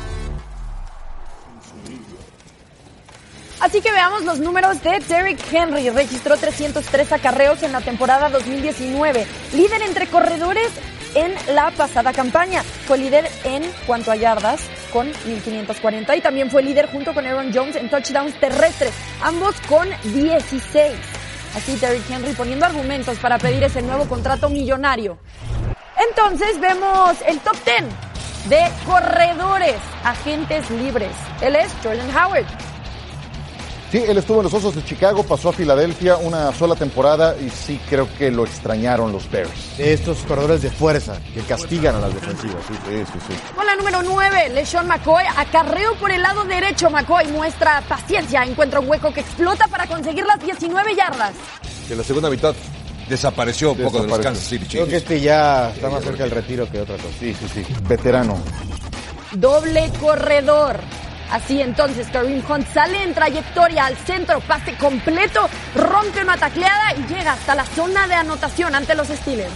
Así que veamos los números de Derrick Henry. Registró 303 acarreos en la temporada 2019. Líder entre corredores en la pasada campaña. Fue líder en cuanto a yardas con 1,540 y también fue líder junto con Aaron Jones en touchdowns terrestres, ambos con 16. Así Derrick Henry poniendo argumentos para pedir ese nuevo contrato millonario. Entonces vemos el top 10 de corredores, agentes libres. Él es Jordan Howard. Sí, él estuvo en los Osos de Chicago, pasó a Filadelfia una sola temporada y sí creo que lo extrañaron los Bears. De estos corredores de fuerza que castigan a las defensivas. Sí. Con la número 9, LeSean McCoy, acarreo por el lado derecho. McCoy muestra paciencia, encuentra un hueco que explota para conseguir las 19 yardas. Que en la segunda mitad desapareció un poco de los Kansas City Chiefs. Creo que ya está más cerca del retiro que otra cosa. Sí. Veterano. Doble corredor. Así entonces Kareem Hunt sale en trayectoria al centro, pase completo, rompe una tacleada y llega hasta la zona de anotación ante los Steelers.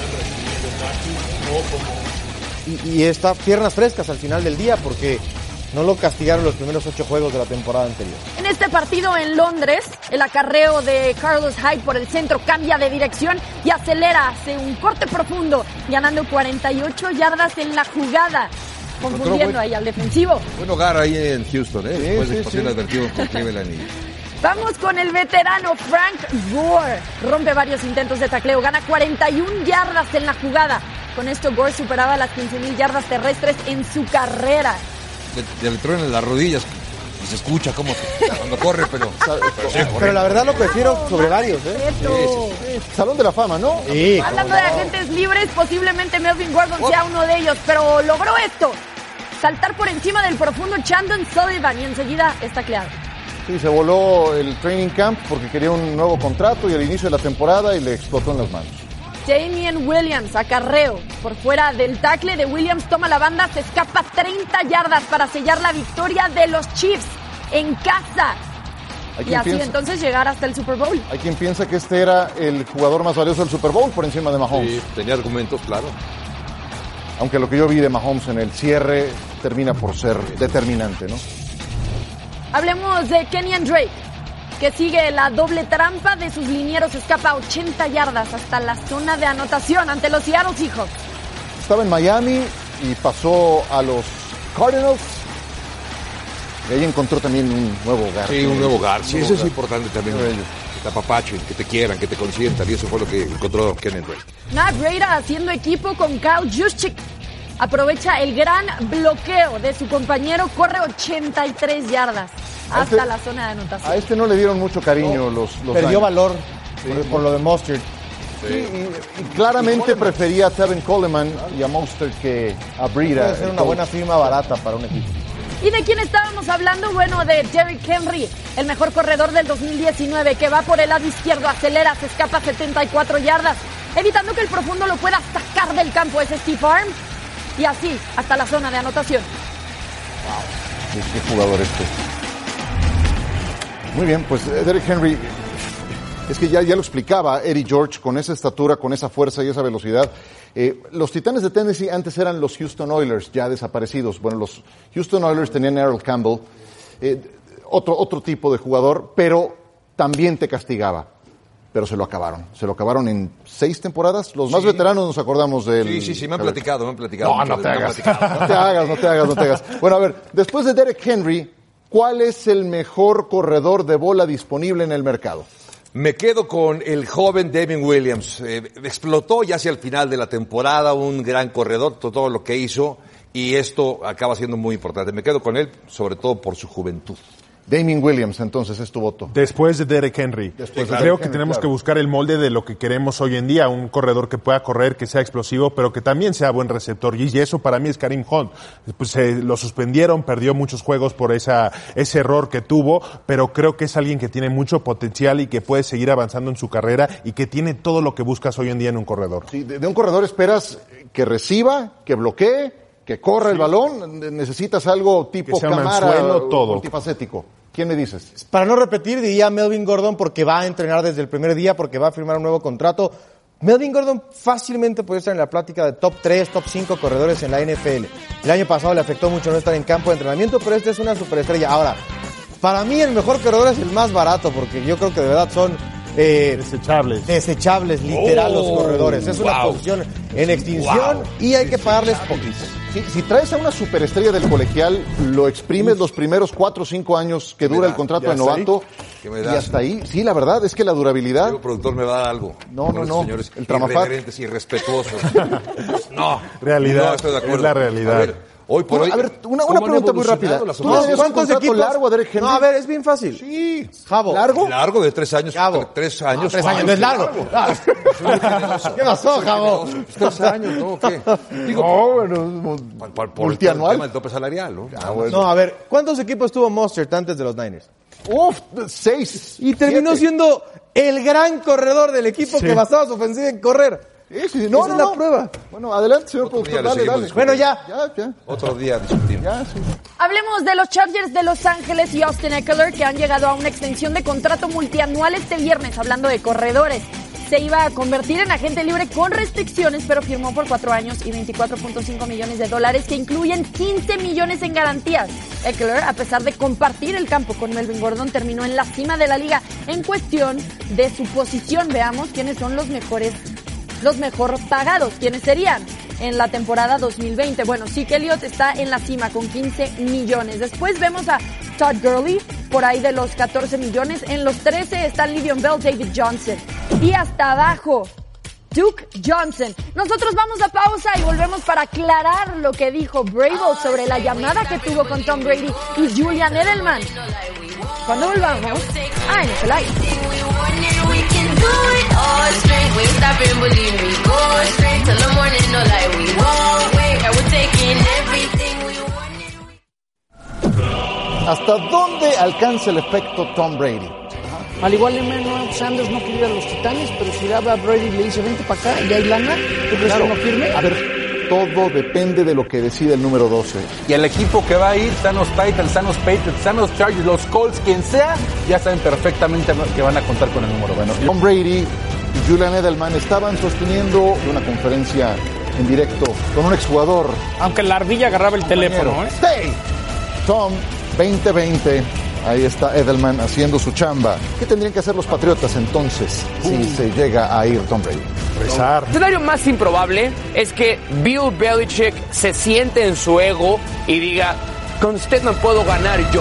Y está piernas frescas al final del día porque No lo castigaron los primeros 8 juegos de la temporada anterior. En este partido en Londres, el acarreo de Carlos Hyde por el centro cambia de dirección y acelera, hace un corte profundo, ganando 48 yardas en la jugada, confundiendo ahí al defensivo. Buen hogar ahí en Houston, después de pasión advertido con Cleveland. Vamos con el veterano Frank Gore. Rompe varios intentos de tacleo, gana 41 yardas en la jugada. Con esto Gore superaba las 15,000 yardas terrestres en su carrera. Le truenan las rodillas y se escucha como cuando corre, pero pero la verdad lo prefiero sobre varios, Salón de la fama, ¿no? Sí. Hablando de agentes libres, posiblemente Melvin Gordon sea uno de ellos, pero logró esto: saltar por encima del profundo Chandon Sullivan y enseguida es tacleado. Sí, se voló el training camp porque quería un nuevo contrato y al inicio de la temporada y le explotó en las manos. Damien Williams, acarreo por fuera del tackle de Williams, toma la banda, se escapa 30 yardas para sellar la victoria de los Chiefs en casa. Y así entonces llegar hasta el Super Bowl. Hay quien piensa que este era el jugador más valioso del Super Bowl por encima de Mahomes. Sí, tenía argumentos, claro. Aunque lo que yo vi de Mahomes en el cierre termina por ser determinante, ¿no? Hablemos de Kenyan Drake, que sigue la doble trampa de sus linieros, escapa 80 yardas hasta la zona de anotación ante los Seattle Seahawks. Estaba en Miami y pasó a los Cardinals. Y ahí encontró también un nuevo hogar. Sí, un nuevo hogar. Sí, eso es importante también. Que te apapachen, que te quieran, que te consientan. Y eso fue lo que encontró Kenyan Drake. Matt Breida haciendo equipo con Kyle Juszczyk. Aprovecha el gran bloqueo de su compañero, corre 83 yardas hasta la zona de anotación. A este no le dieron mucho cariño los perdió valor por lo de Mostert. Sí. Y claramente prefería a Tevin Coleman y a Mostert que a Breida. Puede ser una buena firma barata para un equipo. ¿Y de quién estábamos hablando? Bueno, de Derrick Henry, el mejor corredor del 2019, que va por el lado izquierdo, acelera, se escapa 74 yardas, evitando que el profundo lo pueda sacar del campo. Ese Steve Arm. Y así, hasta la zona de anotación. Wow, qué jugador este. Muy bien, pues Derrick Henry, es que ya lo explicaba Eddie George, con esa estatura, con esa fuerza y esa velocidad. Los Titanes de Tennessee antes eran los Houston Oilers, ya desaparecidos. Bueno, los Houston Oilers tenían a Earl Campbell, otro tipo de jugador, pero también te castigaba. Pero se lo acabaron en 6 temporadas. Los más veteranos nos acordamos de él. Sí, me han platicado. No te hagas. Bueno, a ver, después de Derrick Henry, ¿cuál es el mejor corredor de bola disponible en el mercado? Me quedo con el joven Damien Williams. Explotó ya hacia el final de la temporada, un gran corredor, todo lo que hizo, y esto acaba siendo muy importante. Me quedo con él, sobre todo por su juventud. Damien Williams, entonces, es tu voto. Después de Derrick Henry. Creo que tenemos que buscar el molde de lo que queremos hoy en día. Un corredor que pueda correr, que sea explosivo, pero que también sea buen receptor. Y eso para mí es Kareem Hunt. Pues, lo suspendieron, perdió muchos juegos por ese error que tuvo, pero creo que es alguien que tiene mucho potencial y que puede seguir avanzando en su carrera y que tiene todo lo que buscas hoy en día en un corredor. Sí, de un corredor esperas que reciba, que bloquee, que corra el balón. Necesitas algo tipo Camara, multifacético. ¿Quién me dices? Para no repetir, diría Melvin Gordon, porque va a entrenar desde el primer día, porque va a firmar un nuevo contrato. Melvin Gordon fácilmente puede estar en la plática de top 3, top 5 corredores en la NFL. El año pasado le afectó mucho no estar en campo de entrenamiento, pero este es una superestrella. Ahora, para mí el mejor corredor es el más barato, porque yo creo que de verdad son desechables, literal, los corredores. Es una posición en extinción y hay que pagarles poquito. Si traes a una superestrella del colegial, lo exprimes los primeros 4 o 5 años que dura el contrato de novato. Y hasta ahí, sí, la verdad es que la durabilidad. El productor me va a dar algo. No. Señores el Tramafat. Irreverentes, irrespetuosos. No, no estoy de acuerdo. Es la realidad. A ver, hoy por hoy. A ver, una pregunta muy rápida. ¿Cuántos equipos largo a Derrick Henry? No, a ver, es bien fácil. Sí. Javo. ¿Largo? Largo de 3 años. Javo. 3 años. 3 años no es largo. ¿Qué pasó, Javo? 3 años, ¿no? ¿Qué? Digo, bueno, por el tema del tope salarial, ¿no? No, a ver, ¿cuántos equipos tuvo Mostert antes de los Niners? 6. Y terminó siendo el gran corredor del equipo que basaba su ofensiva en correr. Sí. No, la prueba. Bueno, adelante, señor productor, dale. Bueno, ya. Otro día discutimos. Hablemos de los Chargers de Los Ángeles y Austin Eckler, que han llegado a una extensión de contrato multianual este viernes, hablando de corredores. se iba a convertir en agente libre con restricciones, pero firmó por 4 años y $24.5 millones que incluyen 15 millones en garantías. Ekeler, a pesar de compartir el campo con Melvin Gordon, terminó en la cima de la liga en cuestión de su posición. Veamos quiénes son los mejor pagados, quiénes serían en la temporada 2020. Bueno, Zeke Elliott está en la cima con 15 millones. Después vemos a Todd Gurley por ahí de los 14 millones. En los 13 están Le'Veon Bell, David Johnson. Y hasta abajo, Duke Johnson. Nosotros vamos a pausa y volvemos para aclarar lo que dijo Vrabel sobre la llamada que tuvo con Tom Brady y Julian Edelman. Cuando volvamos a NFL Live. ¿Hasta dónde alcanza el efecto Tom Brady? Al igual Emmanuel Sanders no quiere ir a los Titanes, pero si daba a Brady y le dice vente para acá y hay lana, ¿tú crees que no firme? A ver, todo depende de lo que decide el número 12. Y el equipo que va a ir, están los Titans, están los Patriots, están los Chargers, los Colts, quien sea, ya saben perfectamente que van a contar con el número. Bueno, Tom Brady y Julian Edelman estaban sosteniendo una conferencia en directo con un exjugador. Aunque la ardilla agarraba el teléfono, ¿eh? ¡Hey! Tom 2020. Ahí está Edelman haciendo su chamba. ¿Qué tendrían que hacer los Patriotas entonces si se llega a ir Tom Brady? Rezar. El escenario más improbable es que Bill Belichick se siente en su ego y diga, con usted no puedo ganar yo.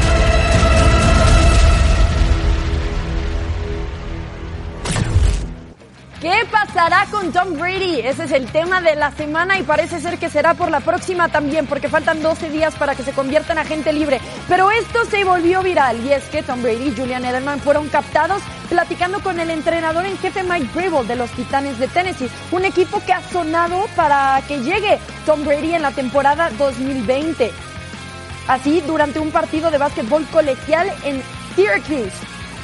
¿Qué pasará con Tom Brady? Ese es el tema de la semana y parece ser que será por la próxima también, porque faltan 12 días para que se convierta en agente libre. Pero esto se volvió viral y es que Tom Brady y Julian Edelman fueron captados platicando con el entrenador en jefe Mike Vrabel de los Titanes de Tennessee, un equipo que ha sonado para que llegue Tom Brady en la temporada 2020. Así, durante un partido de básquetbol colegial en Syracuse.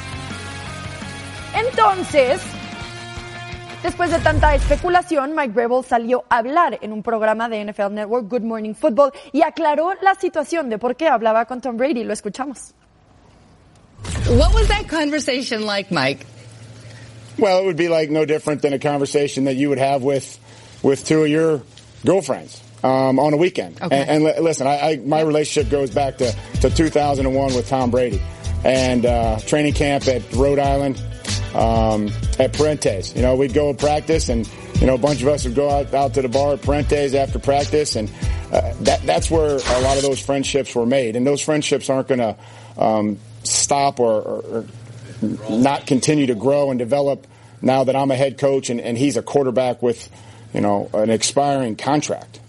Entonces, después de tanta especulación, Mike Vrabel salió a hablar en un programa de NFL Network, Good Morning Football, y aclaró la situación de por qué hablaba con Tom Brady. Lo escuchamos. What was that conversation like, Mike? Well, it would be like no different than a conversation that you would have with two of your girlfriends on a weekend. Okay. And listen, my relationship goes back to 2001 with Tom Brady and training camp at Rhode Island. At Parentes, we'd go and practice, and a bunch of us would go out to the bar at Parentes after practice, and that's where a lot of those friendships were made. And those friendships aren't going to stop or not continue to grow and develop now that I'm a head coach and he's a quarterback with an expiring contract.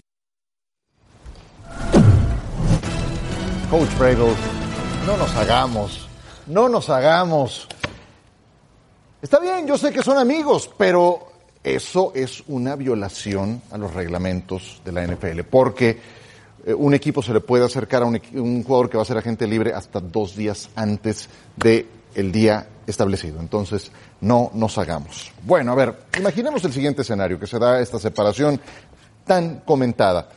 Coach Vrabel, no nos hagamos. Está bien, yo sé que son amigos, pero eso es una violación a los reglamentos de la NFL, porque un equipo se le puede acercar a un jugador que va a ser agente libre hasta 2 días antes del día establecido. Entonces, no nos hagamos. Bueno, a ver, imaginemos el siguiente escenario, que se da esta separación tan comentada.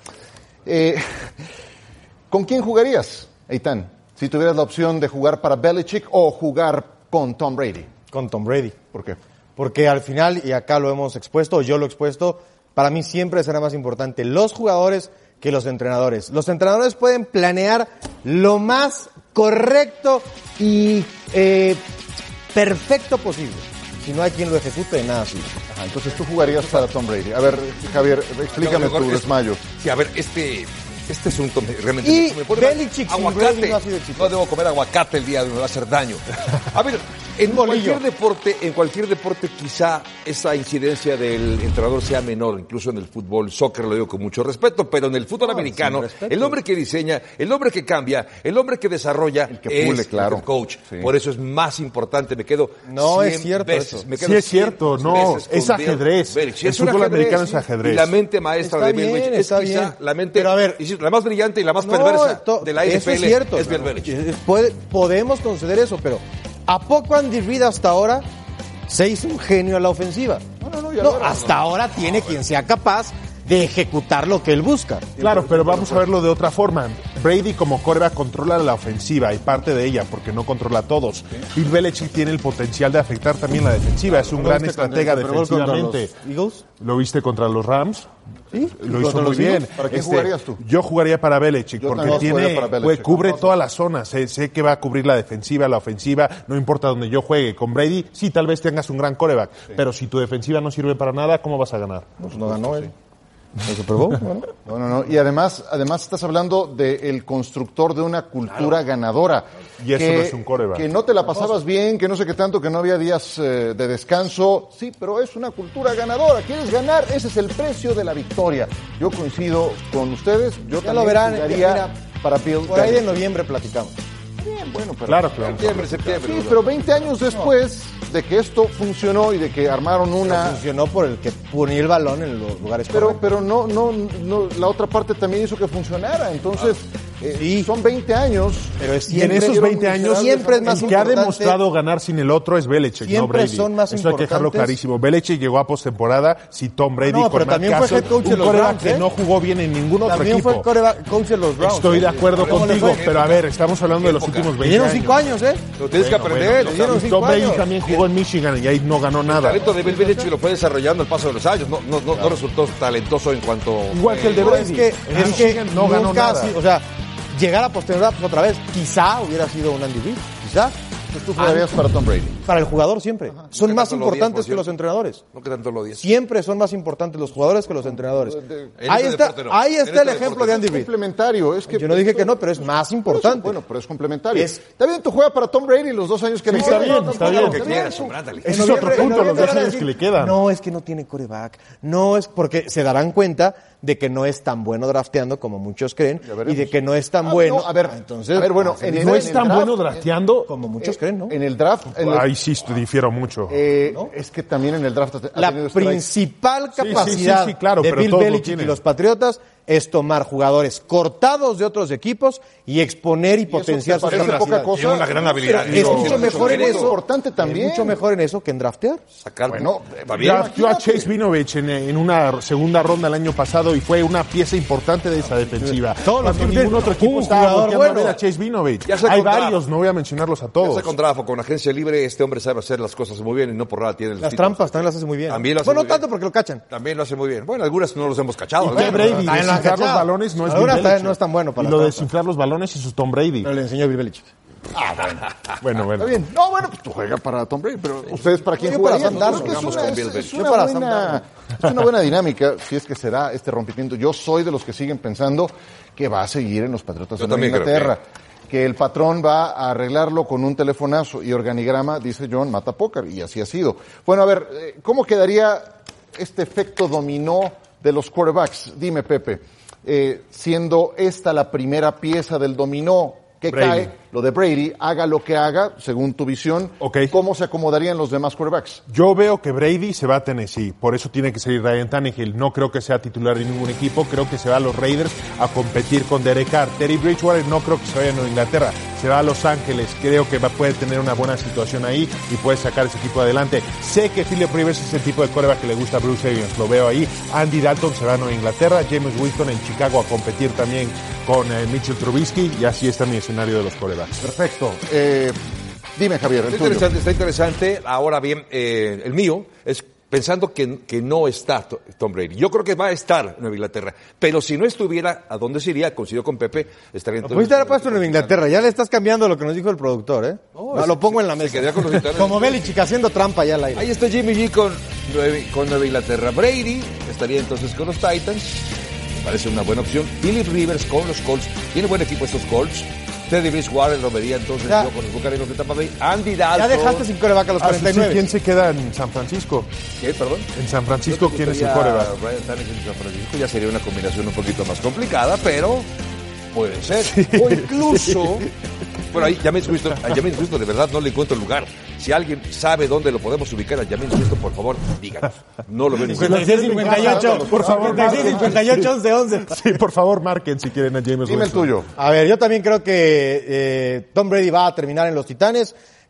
¿Con quién jugarías, Eitan, si tuvieras la opción de jugar para Belichick o jugar con Tom Brady? Con Tom Brady. ¿Por qué? Porque al final, y acá lo hemos expuesto, yo lo he expuesto, para mí siempre será más importante los jugadores que los entrenadores. Los entrenadores pueden planear lo más correcto y perfecto posible. Si no hay quien lo ejecute, nada así. Ajá, entonces tú jugarías para Tom Brady. A ver, Javier, explícame tu desmayo. Sí, a ver, este asunto realmente me pone Belichick aguacate. No ha sido exitoso. No debo comer aguacate el día de hoy, me va a hacer daño. A ver, en cualquier deporte quizá esa incidencia del entrenador sea menor, incluso en el fútbol, soccer, lo digo con mucho respeto, pero en el fútbol americano, el hombre que diseña, el hombre que cambia, el hombre que desarrolla, el que pule, claro, el coach. Sí. Por eso es más importante, me quedo 100 veces. Sí es cierto, no, es ajedrez. El fútbol americano es ajedrez. Y la mente maestra de Bill Belichick es quizá la mente, pero a ver, la más brillante y la más perversa de la NFL es Bill Belichick. Podemos conceder eso, pero ¿a poco Andy Reid hasta ahora se hizo un genio a la ofensiva? No, hasta ahora tiene quien sea capaz de ejecutar lo que él busca. Claro, pero vamos a verlo de otra forma. Brady como quarterback controla la ofensiva y parte de ella porque no controla a todos. Bill Belichick tiene el potencial de afectar también la defensiva. Es un gran estratega defensivamente. Eagles? ¿Lo viste contra los Rams? Sí, lo hizo muy bien. ¿Para qué jugarías tú? Yo jugaría para Belichick porque cubre todas las zonas. Sé que va a cubrir la defensiva, la ofensiva, no importa donde yo juegue. Con Brady, sí, tal vez tengas un gran quarterback, pero si tu defensiva no sirve para nada, ¿cómo vas a ganar? Pues no ganó él. ¿El Super Bowl? No. Y además estás hablando del constructor de una cultura ganadora. Y eso no es un quarterback. Que no te la pasabas bien, que no sé qué tanto, que no había días de descanso. Sí, pero es una cultura ganadora. ¿Quieres ganar? Ese es el precio de la victoria. Yo coincido con ustedes. Yo ya también lo verán. jugaría para Bill. Por ahí de noviembre platicamos. Bien, bueno, pero claro. Septiembre. Sí, pero 20 años después de que esto funcionó y de que armaron una... Funcionó por el que ponía el balón en los lugares correctos. Pero no, la otra parte también hizo que funcionara. Entonces, son 20 años. Pero y en esos 20 años, siempre es más el que ha importante. demostrado ganar sin el otro es Belichick, no Siempre Brady. son más Eso hay que dejarlo importantes. clarísimo. Belichick llegó a postemporada si Tom Brady No, con pero Matt también fue Castle, head coach de un los quarterback Browns, que no jugó bien en ningún otro También equipo. fue coach de los Browns. Estoy de acuerdo ¿Cómo le contigo, fue? pero a ver, estamos hablando de los últimos 20 Le dieron años. 5 años, ¿eh? Lo tienes que aprender. le dieron 5 Tom Brady años. también jugó en Michigan y ahí no ganó nada. El talento de Bill Belichick lo fue desarrollando al paso de los años. No resultó talentoso en cuanto... Igual que el de Brady. Es que no ganó nunca, nada. o sea, llegar a postemporada pues, otra vez, quizá hubiera sido un Andy Reid, quizá. Tú jugarías para Tom Brady. Para el jugador siempre. Son más tanto lo odias, importantes por que los cierto. entrenadores. No que tanto lo odies. Siempre son más importantes los jugadores que los entrenadores. En Ahí este está, deporte no. ahí En está el este ejemplo de Andy Es Reid. complementario. Es que Yo no dije que no, pero es más importante. Bueno, pero es complementario. Está bien, tú juegas para Tom Brady los 2 años que le está quedan. bien, está bien. Lo que quieras, ándale. Ese es otro punto, los 2 años que le quedan. No, es que no tiene quarterback. No es porque se darán cuenta de que no es tan bueno drafteando como muchos creen y de que no es tan bueno. No, a ver, bueno, ¿No es tan bueno drafteando? Como muchos creen, ¿no? En el draft... Ahí sí difiero mucho. Es que también en el draft... La principal capacidad sí, claro, de pero Bill todos lo Belichick y tienen. los Patriotas es tomar jugadores cortados de otros equipos y exponer y potenciar sus parece capacidades. poca cosa. Tiene una gran habilidad. Es mucho mejor en eso. Importante también. Es mucho mejor en eso que en draftear. Sacar, Bueno, va bien. Drafteó a Chase Winovich en una segunda ronda el año pasado y fue una pieza importante de esa defensiva. Todos los Cuando que ningún otro un equipo estaba jugador volteando a bueno. ver a Chase Winovich. Ya sea Hay con draft. varios, no voy a mencionarlos a Ya todos. sea con draft o con agencia libre, este hombre sabe hacer las cosas muy bien y no por nada tiene los Las títulos. trampas también las hace muy bien. También lo hace bueno, muy no tanto bien. porque lo cachan. También lo hace muy bien. Bueno, algunas no los hemos cachado. Y que ¿verdad? Brady También lo han desinflar los cachado. balones no es Algunas Bill también Belichick. no es tan bueno para Y la lo de trampa. desinflar los balones es Tom Brady. Pero le enseñó Bill Belichick. Bueno. Está bien. No, bueno, pues tú juegas para Tom Brady, pero ¿ustedes para quién Yo para jugarían? Sam Creo que Darnold. es Yo para Sam una buena dinámica, si es que se da este rompimiento. Yo soy de los que siguen pensando que va a seguir en los Patriotas Yo de Nueva también creo Inglaterra. Que el patrón va a arreglarlo con un telefonazo y organigrama, dice John, mata póker, y así ha sido. Bueno, a ver, ¿cómo quedaría este efecto dominó de los quarterbacks? Dime, Pepe, siendo esta la primera pieza del dominó que Brady. cae, lo de Brady, haga lo que haga, según tu visión, ¿cómo se acomodarían los demás quarterbacks? Yo veo que Brady se va a Tennessee, por eso tiene que salir Ryan Tannehill. No creo que sea titular de ningún equipo, creo que se va a los Raiders a competir con Derek Carr. Terry Bridgewater no creo que se vaya a Nueva Inglaterra, se va a Los Ángeles. Creo que puede tener una buena situación ahí y puede sacar ese equipo adelante. Sé que Philip Rivers es el tipo de quarterback que le gusta a Bruce Arians, lo veo ahí. Andy Dalton se va a Nueva Inglaterra, James Winston en Chicago a competir también con Mitchell Trubisky, y así está mi escenario de los quarterbacks. Perfecto. Dime, Javier, el tuyo. Está interesante. Ahora bien, el mío es pensando que no está Tom Brady. Yo creo que va a estar en Nueva Inglaterra. Pero si no estuviera, ¿a dónde se iría? Coincido con Pepe, estaría Lo entonces... pudiste haber puesto en Nueva Inglaterra. Ya le estás cambiando lo que nos dijo el productor, ¿eh? No, lo pongo en la mesa. quedaría con los gitanos. Como Belichick haciendo trampa ya al aire. Ahí está Jimmy G con Nueva Inglaterra. Brady estaría entonces con los Titans. Me parece una buena opción. Philip Rivers con los Colts. Tiene buen equipo estos Colts. Teddy Bridgewater lo vería entonces Ya. yo con los Buccaneers de Tampa Bay. Andy Dalton. Ya dejaste sin coreback a los 49. ¿Quién se queda en San Francisco? ¿Qué, perdón? En San Francisco, ¿quién es el quarterback? quarterback? Ryan Tannehill en San Francisco ya sería una combinación un poquito más complicada, pero puede ser. O incluso... Bueno, ahí Jameis Winston, a Jameis Winston de verdad no le encuentro lugar. Si alguien sabe dónde lo podemos ubicar a Jameis Winston, por favor, díganos. No lo veo en ningún lugar. 56-58. Por favor, 56-58, 11. Sí, por favor, marquen si quieren a James Dime el Winston. tuyo. A ver, yo también creo que Tom Brady va a terminar en los Titanes.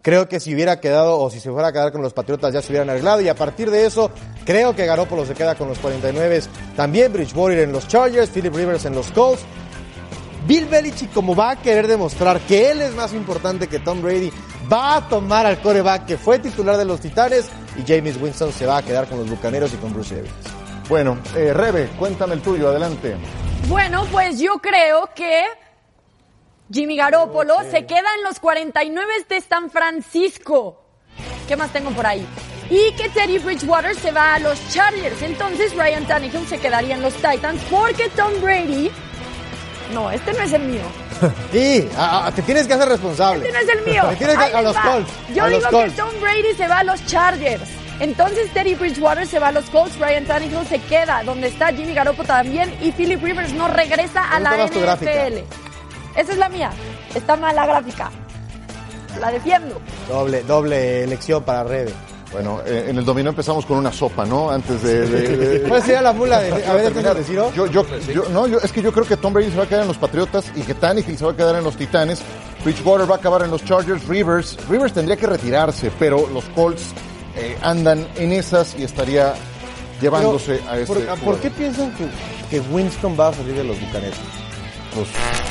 Creo que si hubiera quedado o si se fuera a quedar con los Patriotas ya se hubieran arreglado, y a partir de eso creo que Garoppolo se queda con los 49, también Bridgewater en los Chargers, Philip Rivers en los Colts. Bill Belichick, como va a querer demostrar que él es más importante que Tom Brady, va a tomar al quarterback que fue titular de los Titanes, y Jameis Winston se va a quedar con los Bucaneros y con Bruce Arians. Bueno, Rebe, cuéntame el tuyo, adelante. Bueno, pues yo creo que Jimmy Garoppolo se queda en los 49 de San Francisco. ¿Qué más tengo por ahí? Y que Teddy Bridgewater se va a los Chargers. Entonces Ryan Tannehill se quedaría en los Titans porque Tom Brady... No, este no es el mío. Sí, te tienes que hacer responsable. Este no es el mío. Te tienes que, a los Colts. Yo digo que Tom Brady se va a los Chargers. Entonces Teddy Bridgewater se va a los Colts, Ryan Tannehill se queda donde está Jimmy Garoppolo también, y Philip Rivers no regresa a la NFL. Esa es la mía. Está mal la gráfica. La defiendo. Doble elección para Rebe. Bueno, en el dominó empezamos con una sopa, ¿no? Antes de ¿Cuál sería la mula de a ver, de Ciro? Es que yo creo que Tom Brady se va a quedar en los Patriotas y que Tannehill se va a quedar en los Titanes. Bridgewater va a acabar en los Chargers. Rivers tendría que retirarse, pero los Colts andan en esas y estaría llevándose a este ¿Por qué piensan que Winston va a salir de los Bucaneros? Pues,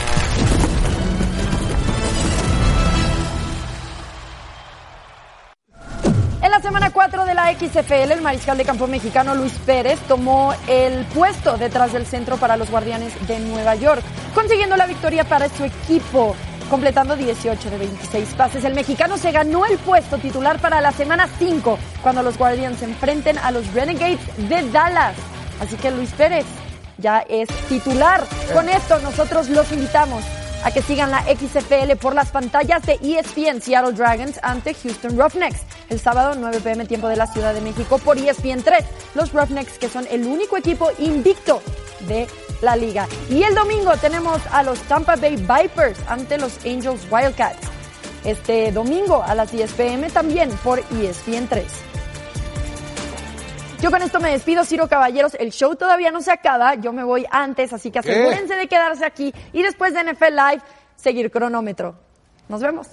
en la semana 4 de la XFL, el mariscal de campo mexicano Luis Pérez tomó el puesto detrás del centro para los Guardianes de Nueva York, consiguiendo la victoria para su equipo, completando 18 de 26 pases. El mexicano se ganó el puesto titular para la semana 5, cuando los Guardians se enfrenten a los Renegades de Dallas. Así que Luis Pérez ya es titular. Con esto nosotros los invitamos a que sigan la XFL por las pantallas de ESPN. Seattle Dragons ante Houston Roughnecks. El sábado, 9 p.m. tiempo de la Ciudad de México por ESPN 3. Los Roughnecks, que son el único equipo invicto de la liga. Y el domingo tenemos a los Tampa Bay Vipers ante los Angels Wildcats. Este domingo a las 10 p.m. también por ESPN 3. Yo con esto me despido, Ciro Caballeros. El show todavía no se acaba. Yo me voy antes, así que asegúrense de quedarse aquí. Y después de NFL Live, seguir cronómetro. Nos vemos.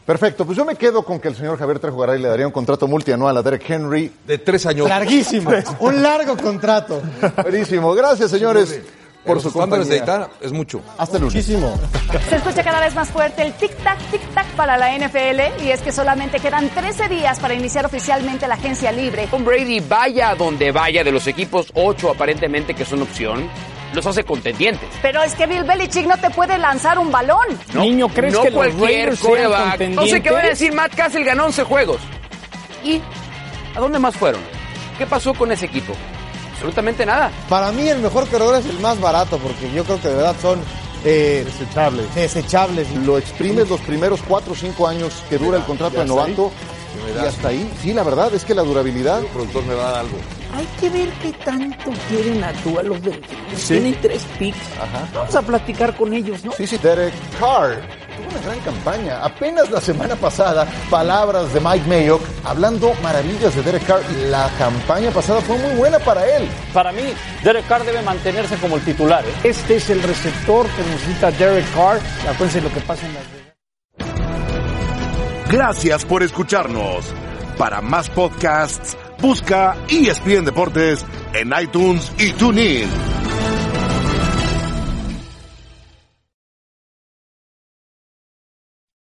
Perfecto, pues yo me quedo con que el señor Javier Trejo Garay le daría un contrato multianual a Derek Henry. De 3 años. Larguísimo, un largo contrato. Buenísimo, gracias señores por su compañía. Es mucho. Hasta el lunes. Muchísimo. Se escucha cada vez más fuerte el tic-tac para la NFL y es que solamente quedan 13 días para iniciar oficialmente la agencia libre. Tom Brady, vaya a donde vaya, de los equipos 8 aparentemente que son opción, los hace contendientes. Pero es que Bill Belichick no te puede lanzar un balón. No, Niño, ¿crees no que los cualquier Raiders sean quarterback. contendientes? No sé qué van a decir, Matt Cassel ganó 11 juegos. ¿Y a dónde más fueron? ¿Qué pasó con ese equipo? Absolutamente nada. Para mí el mejor corredor es el más barato, porque yo creo que de verdad son desechables. Lo exprimes los primeros 4 o 5 años que dura el contrato de novato y hasta ahí. Sí, la verdad es que la durabilidad. El productor me va a dar algo. Hay que ver qué tanto quieren a tú a los de... Sí. Tienen 3 picks. Ajá. Vamos a platicar con ellos, ¿no? Sí, Derek Carr tuvo una gran campaña. Apenas la semana pasada, palabras de Mike Mayock hablando maravillas de Derek Carr. Y la campaña pasada fue muy buena para él. Para mí, Derek Carr debe mantenerse como el titular. Este es el receptor que necesita Derek Carr. Acuérdense lo que pasa en Las Vegas. Gracias por escucharnos. Para más podcasts, busca ESPN Deportes en iTunes y TuneIn.